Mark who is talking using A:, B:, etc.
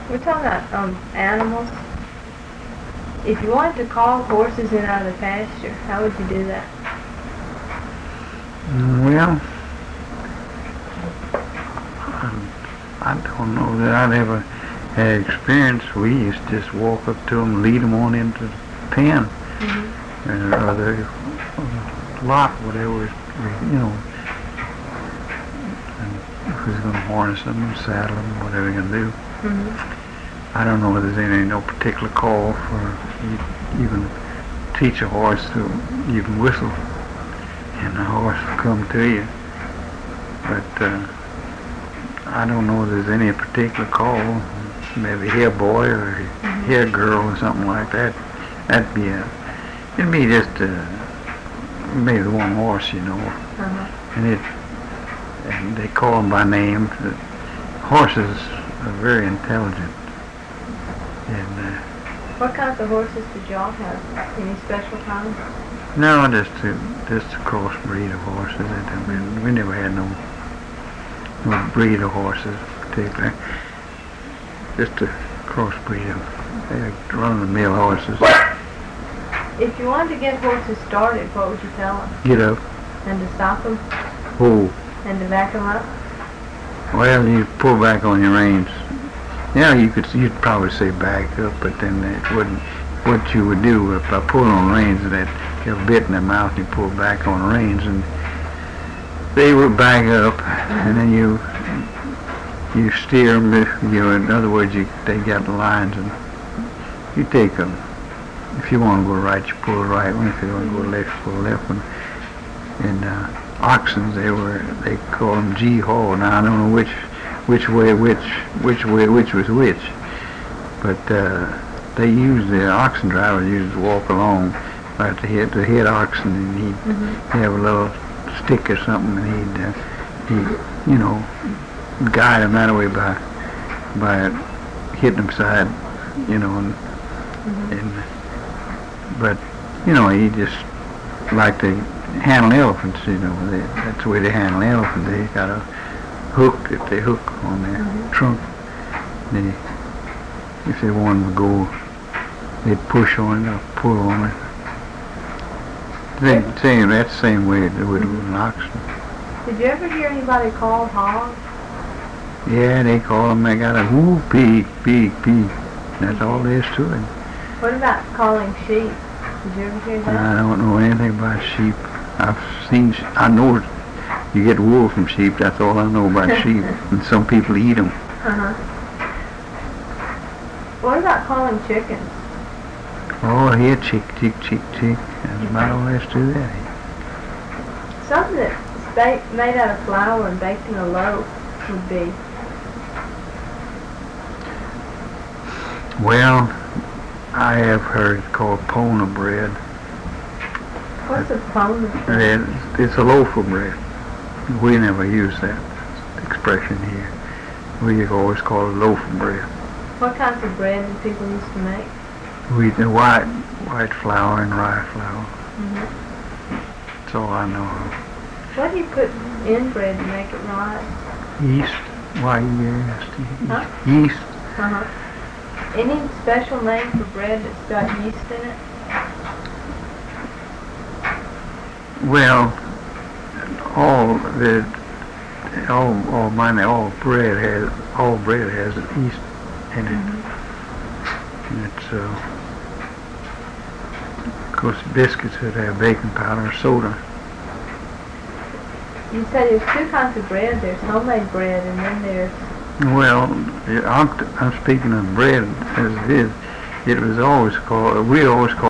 A: We're talking about animals. If you wanted to call horses in out of the pasture, how would you do that?
B: Well, I don't know that I'd ever had experience. We used to just walk up to them, lead them on into the pen, or the lot, whatever, and if we was going to harness them, saddle them, whatever you're going to do. I don't know if there's no particular call for you can teach a horse to, you can whistle and the horse will come to you. But I don't know if there's any particular call, maybe hear boy or hear girl or something like that. That'd be it'd be just maybe one horse, and they call them by name. Horses are very intelligent. And
A: what kinds of horses did y'all have? Any special kinds?
B: no, just a crossbreed of horses. We never had no breed of horses particularly. Just a crossbreed of run-of-the-mill horses.
A: If you wanted to get horses started, what would you tell them?
B: Get up.
A: And to stop them?
B: Oh.
A: And to back them up?
B: Well, you pull back on your reins. Yeah, you'd probably say back up, but then it wouldn't. What you would do if I pull on reins, that you have a bit in their mouth, you pull back on reins, and they would back up, and then you steer them. In other words, they got the lines, and you take them. If you want to go right, you pull the right one. If you want to go left, you pull the left one. And oxen, they call them G-haul. Now I don't know which was which, but they use the oxen driver used to walk along right to hit oxen, and he'd have a little stick or something, and he'd guide them that way by hitting them side, but he just like to handle elephants, that's the way they handle elephants. They got a hook that they hook on their trunk. If they wanted to go, they'd push on it or pull on it. That's the same way they would with an oxen.
A: Did you ever hear anybody called hogs?
B: Yeah, they call them, they got a whoo, pig. That's all there is to it.
A: What about calling sheep? Did you ever hear that?
B: I don't know anything about sheep. I know you get wool from sheep, that's all I know about sheep. And some people eat them.
A: What about calling chickens?
B: Oh, here, chick. That's about all there is to that.
A: Something that's made out of flour and baked in a loaf would be.
B: Well, I have heard it called pona bread.
A: What's a pona bread?
B: It's a loaf of bread. We never use that expression here. We always call it a loaf of bread.
A: What kinds of bread do people used to make?
B: The white flour and rye flour. That's all I know of.
A: What do you put in bread to make it rise?
B: Yeast. Why you asked?
A: Huh?
B: Yeast.
A: Any special name for bread that's got yeast in it?
B: Well, all bread has yeast in it. And it's of course biscuits that have baking powder or soda.
A: You said there's two kinds of bread. There's homemade bread, and then there's.
B: Well, I'm speaking of bread as it is. It was always called. We always called